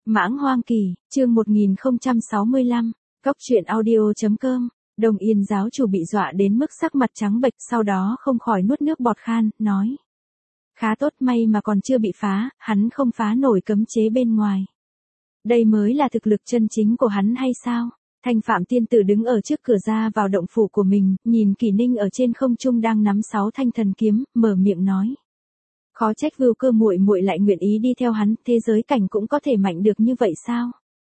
Mãng Hoang Kỳ, chương 1065, Cóc truyện audio.com. Đồng Yên giáo chủ bị dọa đến mức sắc mặt trắng bệch, sau đó không khỏi nuốt nước bọt khan, nói. Khá tốt, may mà còn chưa bị phá, hắn không phá nổi cấm chế bên ngoài. Đây mới là thực lực chân chính của hắn hay sao? Thanh Phạm tiên tử đứng ở trước cửa ra vào động phủ của mình, nhìn Kỷ Ninh ở trên không trung đang nắm 6 thanh thần kiếm, mở miệng nói. Khó trách Vưu Cơ muội muội lại nguyện ý đi theo hắn, thế giới cảnh cũng có thể mạnh được như vậy sao?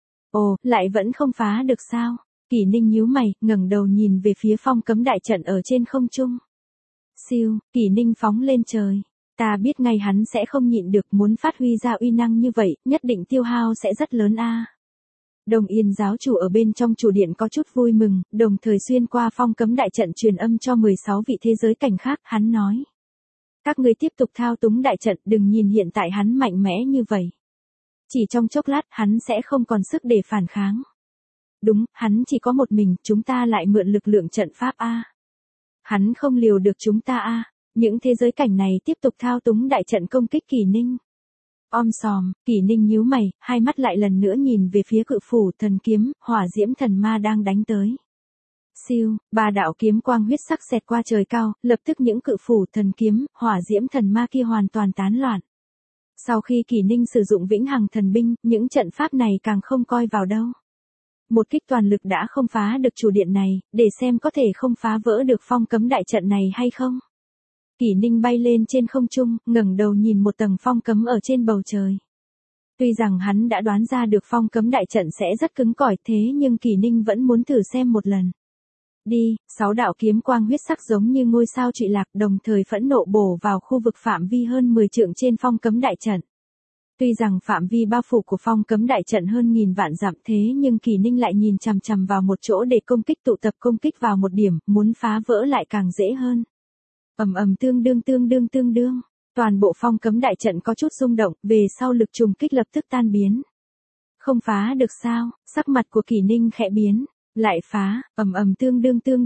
Ồ, lại vẫn không phá được sao? Kỷ Ninh nhíu mày, ngẩng đầu nhìn về phía phong cấm đại trận ở trên không trung. Siêu, Kỷ Ninh phóng lên trời. Ta biết ngay hắn sẽ không nhịn được, muốn phát huy ra uy năng như vậy, nhất định tiêu hao sẽ rất lớn a. Đồng Yên giáo chủ ở bên trong chủ điện có chút vui mừng, đồng thời xuyên qua phong cấm đại trận truyền âm cho 16 vị thế giới cảnh khác, hắn nói. Các ngươi tiếp tục thao túng đại trận, đừng nhìn hiện tại hắn mạnh mẽ như vậy. Chỉ trong chốc lát hắn sẽ không còn sức để phản kháng. Đúng, hắn chỉ có một mình, chúng ta lại mượn lực lượng trận pháp a. Hắn không liều được chúng ta a. Những thế giới cảnh này tiếp tục thao túng đại trận công kích Kỷ Ninh. Om sòm, Kỷ Ninh nhíu mày, hai mắt lại lần nữa nhìn về phía cự phủ thần kiếm, hỏa diễm thần ma đang đánh tới. Siêu, ba đạo kiếm quang huyết sắc xẹt qua trời cao, lập tức những cự phủ thần kiếm, hỏa diễm thần ma kia hoàn toàn tán loạn. Sau khi Kỷ Ninh sử dụng vĩnh hằng thần binh, những trận pháp này càng không coi vào đâu. Một kích toàn lực đã không phá được chủ điện này, để xem có thể không phá vỡ được phong cấm đại trận này hay không. Kỷ Ninh bay lên trên không trung, ngẩng đầu nhìn một tầng phong cấm ở trên bầu trời. Tuy rằng hắn đã đoán ra được phong cấm đại trận sẽ rất cứng cỏi, thế nhưng Kỷ Ninh vẫn muốn thử xem một lần. Đi, 6 đạo kiếm quang huyết sắc giống như ngôi sao trụy lạc, đồng thời phẫn nộ bổ vào khu vực phạm vi hơn 10 trượng trên phong cấm đại trận. Tuy rằng phạm vi bao phủ của phong cấm đại trận hơn 1000 vạn dặm, thế nhưng Kỷ Ninh lại nhìn chằm chằm vào một chỗ để công kích, tụ tập công kích vào một điểm, muốn phá vỡ lại càng dễ hơn. Ầm ầm tương đương, toàn bộ phong cấm đại trận có chút rung động, về sau lực trùng kích lập tức tan biến. Không phá được sao? Sắc mặt của Kỷ Ninh khẽ biến. Lại phá, ầm ầm tương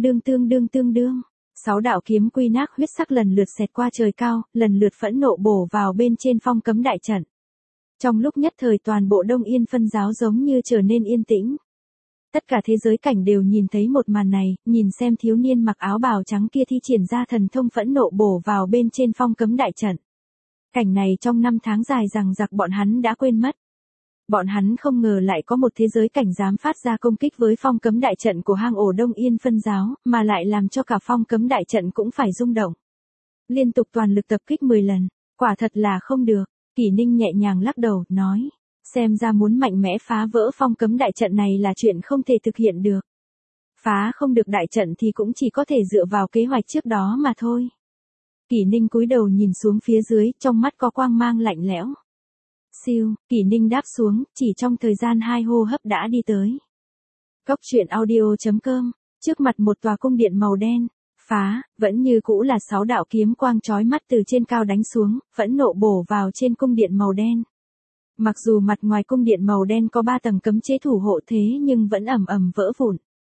đương. 6 đạo kiếm quy nác huyết sắc lần lượt xẹt qua trời cao, lần lượt phẫn nộ bổ vào bên trên phong cấm đại trận. Trong lúc nhất thời toàn bộ Đông Yên phân giáo giống như trở nên yên tĩnh. Tất cả thế giới cảnh đều nhìn thấy một màn này, nhìn xem thiếu niên mặc áo bào trắng kia thi triển ra thần thông phẫn nộ bổ vào bên trên phong cấm đại trận. Cảnh này trong 5 tháng dài rằng giặc bọn hắn đã quên mất. Bọn hắn không ngờ lại có một thế giới cảnh dám phát ra công kích với phong cấm đại trận của hang ổ Đông Yên phân giáo, mà lại làm cho cả phong cấm đại trận cũng phải rung động. Liên tục toàn lực tập kích 10 lần, quả thật là không được. Kỷ Ninh nhẹ nhàng lắc đầu, nói. Xem ra muốn mạnh mẽ phá vỡ phong cấm đại trận này là chuyện không thể thực hiện được. Phá không được đại trận thì cũng chỉ có thể dựa vào kế hoạch trước đó mà thôi. Kỷ Ninh cúi đầu nhìn xuống phía dưới, trong mắt có quang mang lạnh lẽo. Siêu, Kỷ Ninh đáp xuống, chỉ trong thời gian 2 hô hấp đã đi tới. Cóc truyện audio.com, trước mặt một tòa cung điện màu đen, phá, vẫn như cũ là 6 đạo kiếm quang chói mắt từ trên cao đánh xuống, phẫn nộ bổ vào trên cung điện màu đen. Mặc dù mặt ngoài cung điện màu đen có 3 tầng cấm chế thủ hộ thế nhưng vẫn ầm ầm vỡ vụn.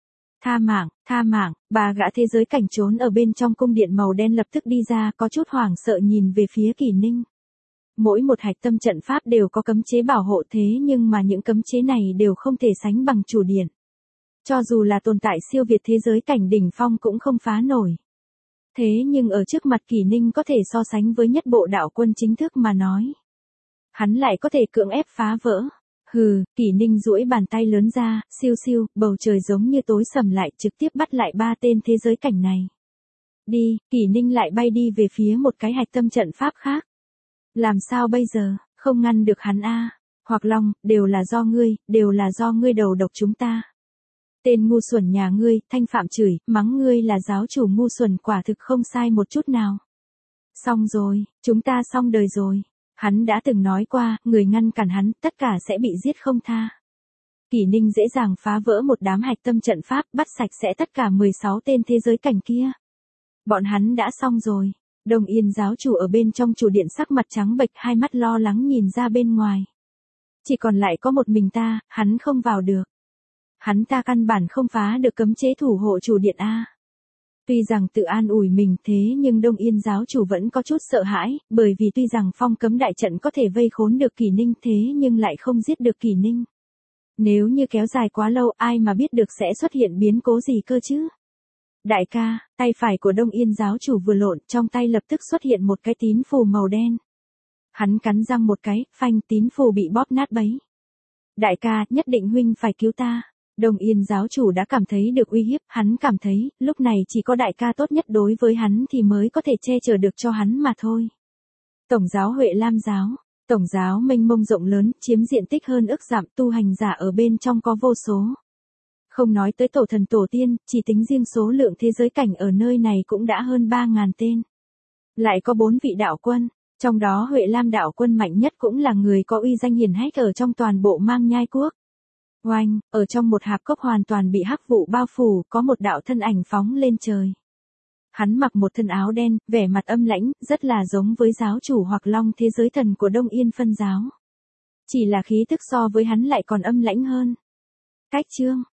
Tha mạng, ba gã thế giới cảnh trốn ở bên trong cung điện màu đen lập tức đi ra, có chút hoảng sợ nhìn về phía Kỷ Ninh. Mỗi một hạch tâm trận pháp đều có cấm chế bảo hộ thế nhưng mà những cấm chế này đều không thể sánh bằng chủ điện. Cho dù là tồn tại siêu việt thế giới cảnh đỉnh phong cũng không phá nổi. Thế nhưng ở trước mặt Kỷ Ninh có thể so sánh với nhất bộ đạo quân chính thức mà nói. Hắn lại có thể cưỡng ép phá vỡ. Hừ, Kỷ Ninh duỗi bàn tay lớn ra, siêu, bầu trời giống như tối sầm lại, trực tiếp bắt lại 3 tên thế giới cảnh này. Đi, Kỷ Ninh lại bay đi về phía một cái hạch tâm trận pháp khác. Làm sao bây giờ, không ngăn được hắn a? Hoặc Long, đều là do ngươi đầu độc chúng ta. Tên ngu xuẩn nhà ngươi, Thanh Phạm chửi, mắng ngươi là giáo chủ ngu xuẩn, quả thực không sai một chút nào. Xong rồi, chúng ta xong đời rồi. Hắn đã từng nói qua, người ngăn cản hắn, tất cả sẽ bị giết không tha. Kỷ Ninh dễ dàng phá vỡ một đám hạch tâm trận pháp, bắt sạch sẽ tất cả 16 tên thế giới cảnh kia. Bọn hắn đã xong rồi. Đồng Yên giáo chủ ở bên trong chủ điện sắc mặt trắng bệch, hai mắt lo lắng nhìn ra bên ngoài. Chỉ còn lại có một mình ta, hắn không vào được. Hắn ta căn bản không phá được cấm chế thủ hộ chủ điện a. Tuy rằng tự an ủi mình thế nhưng Đông Yên giáo chủ vẫn có chút sợ hãi, bởi vì tuy rằng phong cấm đại trận có thể vây khốn được Kỷ Ninh thế nhưng lại không giết được Kỷ Ninh. Nếu như kéo dài quá lâu ai mà biết được sẽ xuất hiện biến cố gì cơ chứ? Đại ca, tay phải của Đông Yên giáo chủ vừa lộn, trong tay lập tức xuất hiện một cái tín phù màu đen. Hắn cắn răng một cái, phanh, tín phù bị bóp nát bấy. Đại ca, nhất định huynh phải cứu ta. Đông Yên giáo chủ đã cảm thấy được uy hiếp, hắn cảm thấy, lúc này chỉ có đại ca tốt nhất đối với hắn thì mới có thể che chở được cho hắn mà thôi. Tổng giáo Huệ Lam giáo. Tổng giáo mênh mông rộng lớn, chiếm diện tích hơn ức dặm, tu hành giả ở bên trong có vô số. Không nói tới tổ thần tổ tiên, chỉ tính riêng số lượng thế giới cảnh ở nơi này cũng đã hơn 3.000 tên. Lại có 4 vị đạo quân, trong đó Huệ Lam đạo quân mạnh nhất cũng là người có uy danh hiển hách ở trong toàn bộ Mang Nhai quốc. Oanh, ở trong một hạp cốc hoàn toàn bị hắc vụ bao phủ, có một đạo thân ảnh phóng lên trời. Hắn mặc một thân áo đen, vẻ mặt âm lãnh, rất là giống với giáo chủ hoặc long thế giới thần của Đông Yên phân giáo. Chỉ là khí tức so với hắn lại còn âm lãnh hơn. Cách chương